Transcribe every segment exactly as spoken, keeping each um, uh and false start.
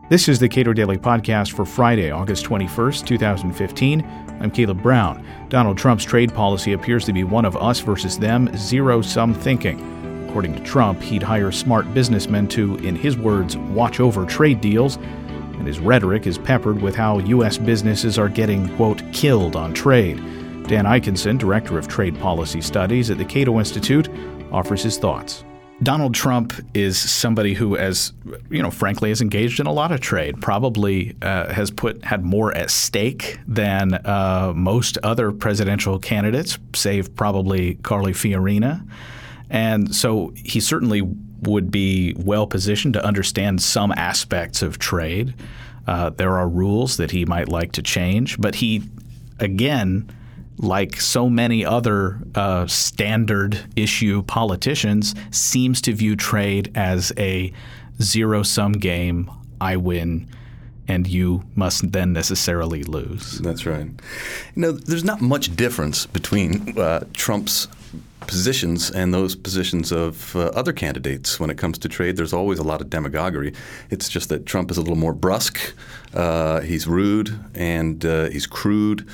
This is the Cato Daily Podcast for Friday, August twenty-first, twenty fifteen. I'm Caleb Brown. Donald Trump's trade policy appears to be one of us versus them, zero-sum thinking. According to Trump, he'd hire smart businessmen to, in his words, watch over trade deals, and his rhetoric is peppered with how U S businesses are getting, quote, killed on trade. Dan Ikenson, Director of Trade Policy Studies at the Cato Institute, offers his thoughts. Donald Trump is somebody who, as you know, frankly, is engaged in a lot of trade. Probably uh, has put had more at stake than uh, most other presidential candidates, save probably Carly Fiorina. And so he certainly would be well positioned to understand some aspects of trade. Uh, there are rules that he might like to change, but he, again, like so many other uh, standard issue politicians, seems to view trade as a zero-sum game. I win, and you must then necessarily lose. That's right. You know, there's not much difference between uh, Trump's positions and those positions of uh, other candidates when it comes to trade. There's always a lot of demagoguery. It's just that Trump is a little more brusque. Uh, he's rude and uh, he's crude.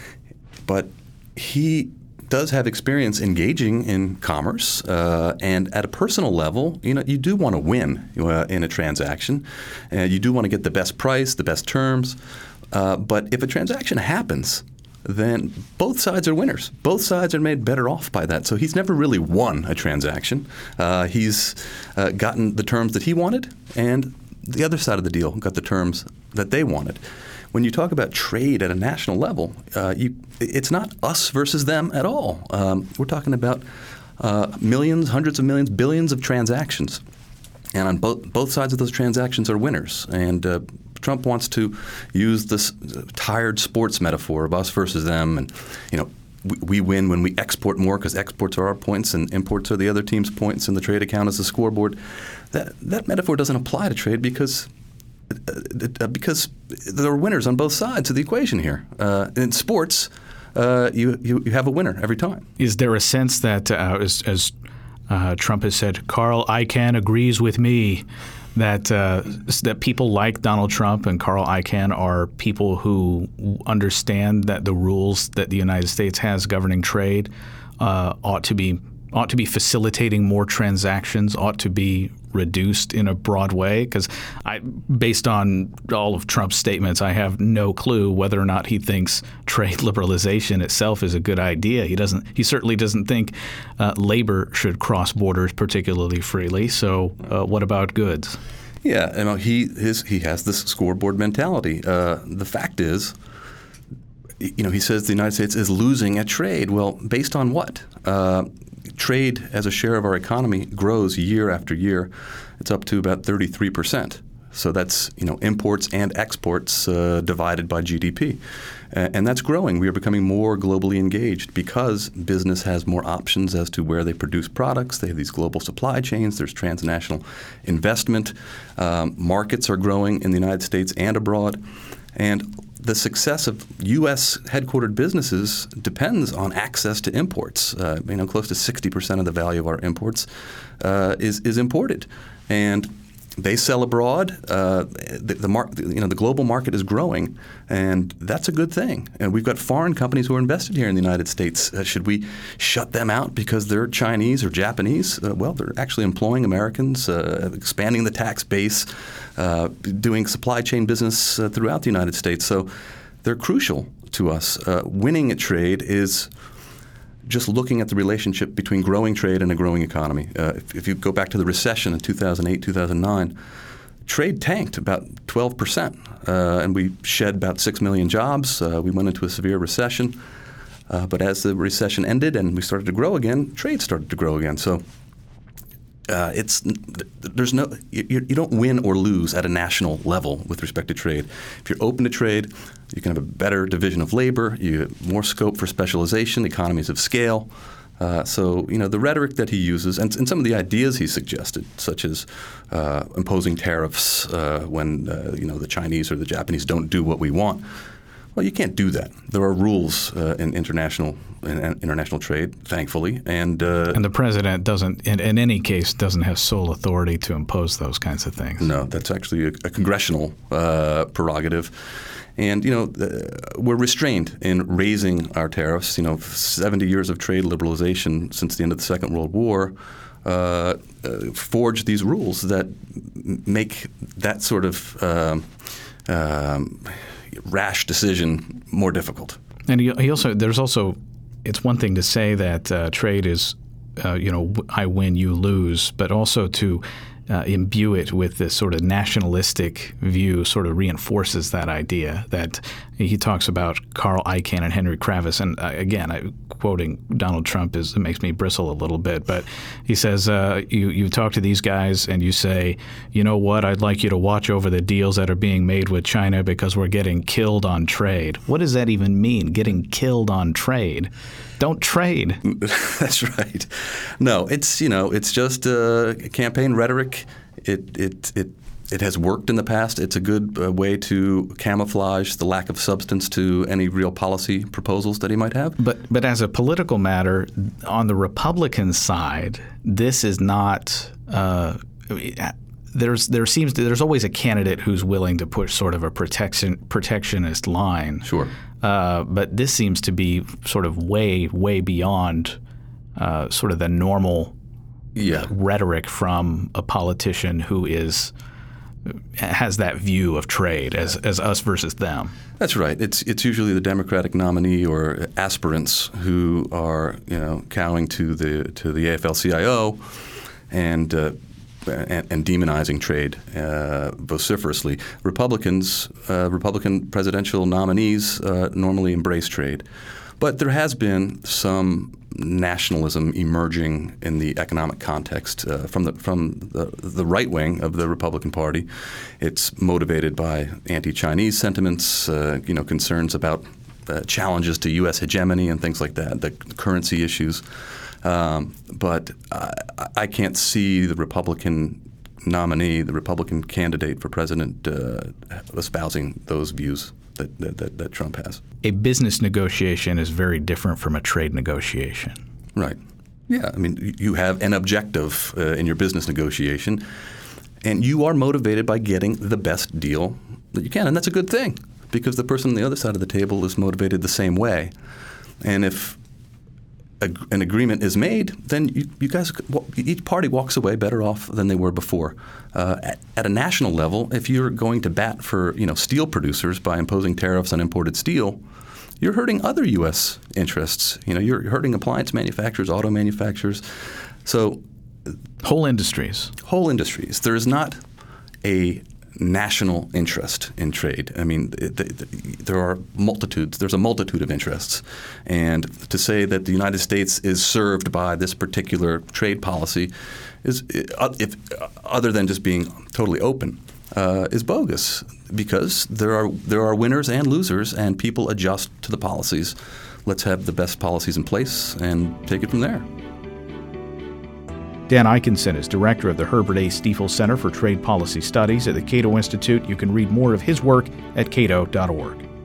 But he does have experience engaging in commerce, uh, and at a personal level, you know, you do want to win uh, in a transaction, and uh, you do want to get the best price, the best terms. Uh, but if a transaction happens, then both sides are winners. Both sides are made better off by that. So he's never really won a transaction. Uh, he's uh, gotten the terms that he wanted, and the other side of the deal got the terms that they wanted. When you talk about trade at a national level, uh, you, it's not us versus them at all. Um, we're talking about uh, millions, hundreds of millions, billions of transactions. And on both both sides of those transactions are winners. And uh, Trump wants to use this tired sports metaphor of us versus them. And, you know, we, we win when we export more because exports are our points and imports are the other team's points, and the trade account is the scoreboard. That, that metaphor doesn't apply to trade because Uh, because there are winners on both sides of the equation here. Uh, in sports, uh, you, you you have a winner every time. Is there a sense that, uh, as, as uh, Trump has said, Carl Icahn agrees with me, that uh, that people like Donald Trump and Carl Icahn are people who understand that the rules that the United States has governing trade uh, ought to be ought to be facilitating more transactions, ought to be reduced in a broad way? Because I, based on all of Trump's statements, I have no clue whether or not he thinks trade liberalization itself is a good idea. He doesn't. He certainly doesn't think uh, labor should cross borders particularly freely. So, uh, what about goods? Yeah, you know, he his he has this scoreboard mentality. Uh, the fact is, you know, he says the United States is losing at trade. Well, based on what? Uh, Trade as a share of our economy grows year after year. It's up to about thirty-three percent. So that's, you know, imports and exports uh, divided by G D P. Uh, and that's growing. We are becoming more globally engaged because business has more options as to where they produce products. They have these global supply chains. There's transnational investment. Um, markets are growing in the United States and abroad. And the success of U S headquartered businesses depends on access to imports. Uh, you know, close to sixty percent of the value of our imports uh, is is imported, and they sell abroad. Uh, the, the mar- you know, the global market is growing, and that's a good thing. And we've got foreign companies who are invested here in the United States. Uh, should we shut them out because they're Chinese or Japanese? Uh, well, they're actually employing Americans, uh, expanding the tax base, uh, doing supply chain business uh, throughout the United States. So they're crucial to us. Uh, winning at trade is just looking at the relationship between growing trade and a growing economy. Uh, if, if you go back to the recession in two thousand eight, two thousand nine, trade tanked about twelve percent, uh, and we shed about six million jobs. Uh, we went into a severe recession. Uh, but as the recession ended and we started to grow again, trade started to grow again. So uh, it's there's no you, you don't win or lose at a national level with respect to trade. If you're open to trade, you can have a better division of labor, you have more scope for specialization, economies of scale. Uh, so, you know, the rhetoric that he uses and, and some of the ideas he suggested, such as uh, imposing tariffs uh, when, uh, you know, the Chinese or the Japanese don't do what we want. Well, you can't do that. There are rules uh, in international in international trade, thankfully, and uh, and the president doesn't, in, in any case, doesn't have sole authority to impose those kinds of things. No, that's actually a, a congressional uh, prerogative. And, you know, uh, we're restrained in raising our tariffs. You know, seventy years of trade liberalization since the end of the Second World War uh, uh, forged these rules that m- make that sort of um, um, rash decision more difficult. And he, he also, there's also, it's one thing to say that uh, trade is, uh, you know, I win, you lose, but also to Uh, imbue it with this sort of nationalistic view sort of reinforces that idea that he talks about Carl Icahn and Henry Kravis. And uh, again, I, quoting Donald Trump is it makes me bristle a little bit. But he says, uh, you, you talk to these guys and you say, you know what, I'd like you to watch over the deals that are being made with China because we're getting killed on trade. What does that even mean, getting killed on trade? Don't trade. That's right. No, it's, you know, it's just uh, campaign rhetoric. It it it it has worked in the past. It's a good uh, way to camouflage the lack of substance to any real policy proposals that he might have. But but as a political matter, on the Republican side, this is not. Uh, there's there seems to, there's always a candidate who's willing to push sort of a protection protectionist line. Sure. Uh, but this seems to be sort of way, way beyond uh, sort of the normal yeah. rhetoric from a politician who is has that view of trade as as us versus them. That's right. It's it's usually the Democratic nominee or aspirants who are you know cowing to the to the A F L C I O and. Uh, And, and demonizing trade uh, vociferously. Republicans, uh, Republican presidential nominees uh, normally embrace trade. But there has been some nationalism emerging in the economic context uh, from the from the, the right wing of the Republican Party. It's motivated by anti-Chinese sentiments, uh, you know, concerns about uh, challenges to U S hegemony and things like that, the currency issues. Um, but I, I can't see the Republican nominee, the Republican candidate for president, uh, espousing those views that, that, that Trump has. A business negotiation is very different from a trade negotiation. Right. Yeah. I mean, you have an objective uh, in your business negotiation, and you are motivated by getting the best deal that you can. And that's a good thing because the person on the other side of the table is motivated the same way. And if an agreement is made, then you, you guys, each party walks away better off than they were before. Uh, at, at a national level, if you're going to bat for you know steel producers by imposing tariffs on imported steel, you're hurting other U S interests. You know, you're hurting appliance manufacturers, auto manufacturers. So, whole industries. Whole industries. There is not a national interest in trade. I mean, it, it, there are multitudes. There's a multitude of interests, and to say that the United States is served by this particular trade policy is, if other than just being totally open, uh, is bogus. Because there are there are winners and losers, and people adjust to the policies. Let's have the best policies in place and take it from there. Dan Ikenson is director of the Herbert A. Stiefel Center for Trade Policy Studies at the Cato Institute. You can read more of his work at cato dot org.